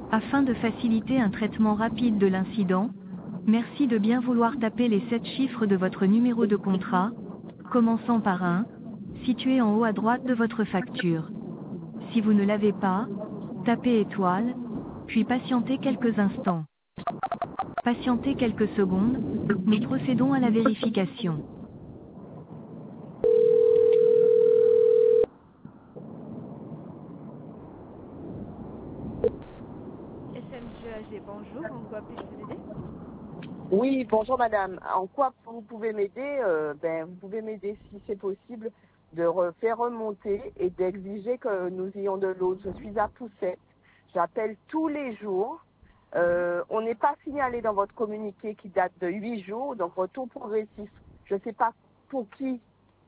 Afin de faciliter un traitement rapide de l'incident, merci de bien vouloir taper les 7 chiffres de votre numéro de contrat, commençant par 1, situé en haut à droite de votre facture. Si vous ne l'avez pas, tapez étoile, puis patientez quelques instants. Patientez quelques secondes, nous procédons à la vérification. SMGAG, bonjour, en quoi puis-je vous aider? Oui, bonjour madame. En quoi vous pouvez m'aider Vous pouvez m'aider si c'est possible de faire remonter et d'exiger que nous ayons de l'eau. Je suis à Poussette. J'appelle tous les jours. On n'est pas signalé dans votre communiqué qui date de 8 jours, donc retour progressif. Je ne sais pas pour qui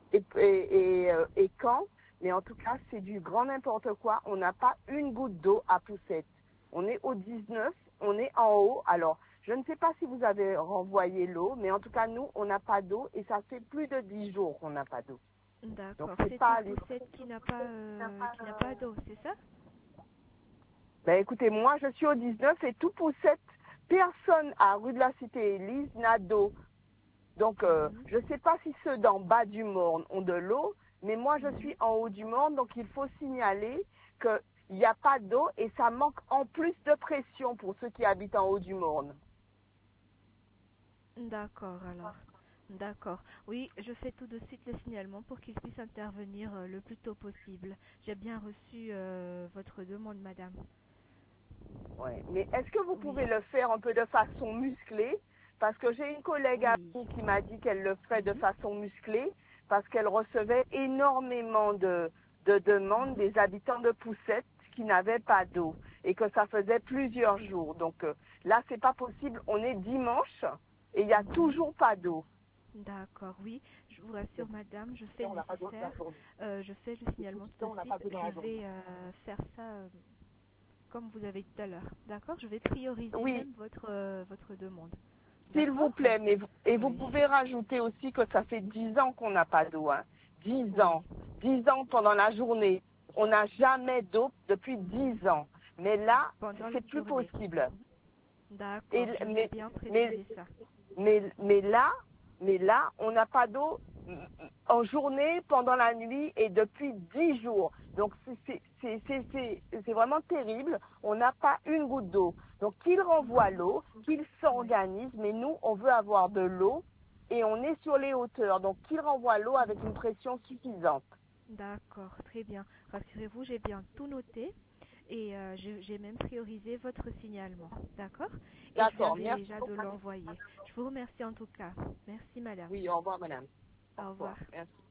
et quand, mais en tout cas, c'est du grand n'importe quoi. On n'a pas une goutte d'eau à Poussette. On est au 19, on est en haut. Alors, je ne sais pas si vous avez renvoyé l'eau, mais en tout cas, nous, on n'a pas d'eau et ça fait plus de 10 jours qu'on n'a pas d'eau. Donc, D'accord, c'est c'est pas tout Poussette qui n'a pas d'eau, c'est ça? Écoutez, moi, je suis au 19 et tout Poussette, personne à rue de la Cité-Élise n'a d'eau. Donc, je ne sais pas si ceux d'en bas du Morne ont de l'eau, mais moi, je suis en haut du Morne, donc il faut signaler qu'il n'y a pas d'eau et ça manque en plus de pression pour ceux qui habitent en haut du Morne. D'accord, alors. D'accord. Oui, je fais tout de suite le signalement pour qu'ils puissent intervenir le plus tôt possible. J'ai bien reçu votre demande, madame. Ouais. Mais est-ce que vous Oui, pouvez le faire un peu de façon musclée? Parce que j'ai une collègue à oui. vous qui m'a dit qu'elle le ferait de façon musclée parce qu'elle recevait énormément de demandes des habitants de Poussette qui n'avaient pas d'eau et que ça faisait plusieurs jours. Donc là, c'est pas possible. On est dimanche et il n'y a toujours pas d'eau. D'accord, oui. Je vous rassure, madame, je fais le nécessaire. Je fais le signalement tout de suite. Je vais faire ça comme vous avez dit tout à l'heure. D'accord? Je vais prioriser Oui, même votre demande. s'il vous D'accord? plaît, et vous Oui, pouvez rajouter aussi que ça fait 10 ans qu'on n'a pas d'eau. Hein. 10 oui. ans. 10 ans pendant la journée. On n'a jamais d'eau depuis 10 ans. Mais là, Pendant la c'est plus journée. possible. Et, D'accord, je vais mais, bien mais, préciser ça. mais là, on n'a pas d'eau en journée, pendant la nuit et depuis 10 jours. Donc c'est vraiment terrible. On n'a pas une goutte d'eau. Donc qu'ils renvoient l'eau, qu'ils Oui. s'organisent, mais nous, on veut avoir de l'eau et on est sur les hauteurs. Donc qu'ils renvoient l'eau avec une pression suffisante. D'accord, très bien. Rassurez-vous, j'ai bien tout noté et j'ai même priorisé votre signalement. D'accord? Et je D'accord, viendrai merci. déjà de l'envoyer. Je vous remercie en tout cas. Merci, madame. Oui, au revoir, madame. Au Au revoir. revoir. Merci.